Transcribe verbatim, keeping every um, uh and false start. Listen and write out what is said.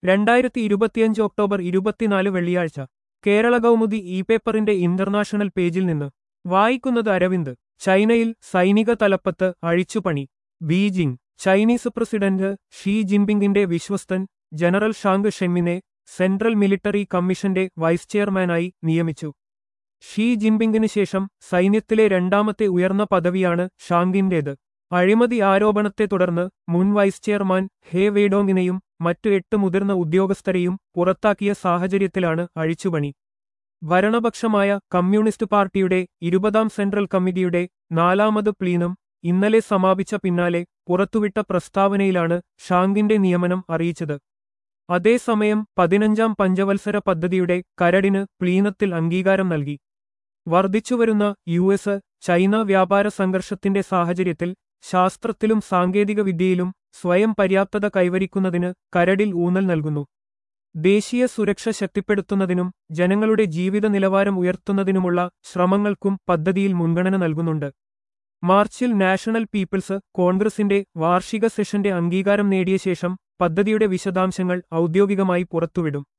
രണ്ടായിരത്തി ഇരുപത്തിയഞ്ച് ഒക്ടോബർ ഇരുപത്തിനാല് വെള്ളിയാഴ്ച കേരള കൗമുദി ഇ പേപ്പറിന്റെ ഇന്റർനാഷണൽ പേജിൽ നിന്ന് വായിക്കുന്നത് അരവിന്ദ്. ചൈനയിൽ സൈനിക തലപ്പത്ത് അഴിച്ചുപണി. ബീജിംഗ്. ചൈനീസ് പ്രസിഡന്റ് ഷീ ജിൻപിങ്ങിന്റെ വിശ്വസ്തൻ ജനറൽ ഷാങ് ഷെങ്ങിനെ സെൻട്രൽ മിലിറ്ററി കമ്മീഷന്റെ വൈസ് ചെയർമാനായി നിയമിച്ചു. ഷീ ജിൻപിങ്ങിന് ശേഷം സൈന്യത്തിലെ രണ്ടാമത്തെ ഉയർന്ന പദവിയാണ് ഷാങ്ങിന്റേത്. അഴിമതി ആരോപണത്തെ തുടർന്ന് മുൻ വൈസ് ചെയർമാൻ ഹെ വെയ്ഡോങ്ങിനെയും മറ്റു എട്ട് മുതിർന്ന ഉദ്യോഗസ്ഥരെയും പുറത്താക്കിയ സാഹചര്യത്തിലാണ് അഴിച്ചുപണി. ഭരണപക്ഷമായ കമ്മ്യൂണിസ്റ്റ് പാർട്ടിയുടെ ഇരുപതാം സെൻട്രൽ കമ്മിറ്റിയുടെ നാലാമത് പ്ലീനം ഇന്നലെ സമാപിച്ച പിന്നാലെ പുറത്തുവിട്ട പ്രസ്താവനയിലാണ് ഷാങ്ങിന്റെ നിയമനം അറിയിച്ചത്. അതേസമയം പതിനഞ്ചാം പഞ്ചവത്സര പദ്ധതിയുടെ കരടിന് പ്ലീനത്തിൽ അംഗീകാരം നൽകി. വർദ്ധിച്ചുവരുന്ന യു എസ് ചൈന വ്യാപാര സംഘർഷത്തിന്റെ സാഹചര്യത്തിൽ ശാസ്ത്രത്തിലും സാങ്കേതിക വിദ്യയിലും സ്വയം പര്യാപ്തത കൈവരിക്കുന്നതിന് കരടിൽ ഊന്നൽ നൽകുന്നു. ദേശീയ സുരക്ഷ ശക്തിപ്പെടുത്തുന്നതിനും ജനങ്ങളുടെ ജീവിത നിലവാരം ഉയർത്തുന്നതിനുമുള്ള ശ്രമങ്ങൾക്കും പദ്ധതിയിൽ മുൻഗണന നൽകുന്നുണ്ട്. മാർച്ചിൽ നാഷണൽ പീപ്പിൾസ് കോൺഗ്രസിന്റെ വാർഷിക സെഷന്റെ അംഗീകാരം നേടിയ ശേഷം പദ്ധതിയുടെ വിശദാംശങ്ങൾ ഔദ്യോഗികമായി പുറത്തുവിടും.